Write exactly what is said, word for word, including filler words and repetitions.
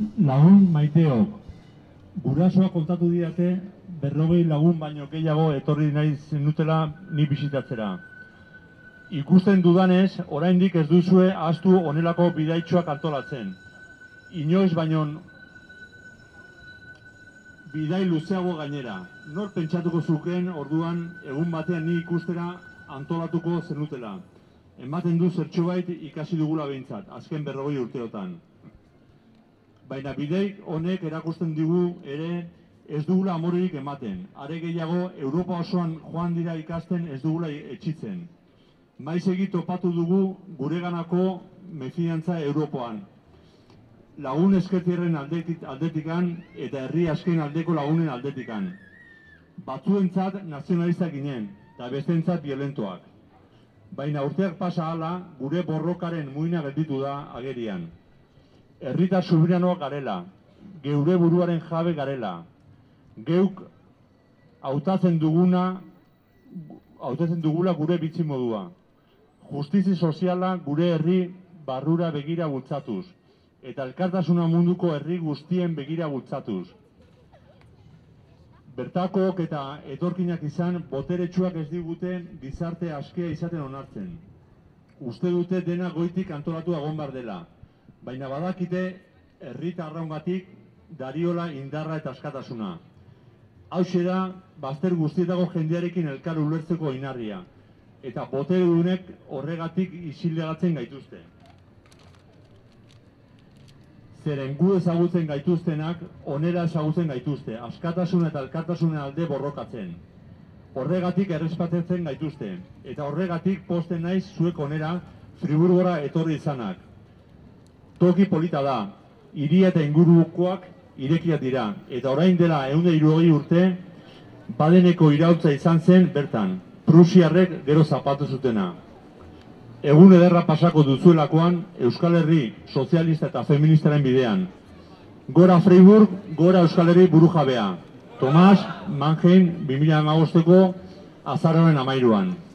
Lagun maiteok, gurasoa kontatu diate berrogei lagun baino gehiago etorri nahi zenutela ni bisitatzera. Ikusten dudanez, oraindik ez duzue ahaztu honelako bidaitxoak antolatzen. Inoiz baino bidai luzeago gainera. Nor pentsatuko zukeen orduan egun batean ni ikustera antolatuko zenutela. Ematen du zertxobait ikasi dugula behintzat, azken berrogei urteotan. Baina bidei honek erakusten digu ere ez dugula amoririk ematen. Are gehiago, Europa osoan joan dira ikasten ez dugula etxitzen. Maiz egi topatu dugu gureganako mefiantza Europan. Lagun ezkertierren aldetikan eta herri asken aldeko lagunen aldetikan. Batzuentzat nazionalistak ginen, eta bestentzat violentoak. Baina urteak pasa hala, gure borrokaren muina gelditu da agerian. Herritar subiranoak garela, geure buruaren jabe garela. Geuk hautatzen duguna, hautatzen dugula gure bitzi modua. Justizi soziala gure herri barrura begira bultzatuz, eta elkartasuna munduko herri guztien begira bultzatuz. Bertakook eta etorkinak izan boteretsuak ez digute gizarte askea izaten onartzen. Uste dute dena goitik antolatu egon bar dela, baina badakite herritarraungatik dariola indarra eta askatasuna. Hauxe da, bazter guztietako jendearekin elkar ulertzeko oinarria, eta boteredunek horregatik isildegatzen gaituzte. Zeren gu ezagutzen gaituztenak, onera ezagutzen gaituzte, askatasuna eta elkartasunen alde borrokatzen. Horregatik errespatetzen gaituzte, eta horregatik posten naiz zuek onera Friburgora etorri izanak. Toki polita da, hiria eta ingurukoak irekiak dira, eta orain dela ehun eta hirurogei urte, Badeneko iraultza izan zen bertan, prusiarrek gero zapatu zutena. Egun ederra pasako duzuelakoan Euskal Herri sozialista eta feministaren bidean. Gora Freiburg, gora Euskal Herri burujabea. Tomas Mannheim bi mila hamabosteko azaroaren hamairuan.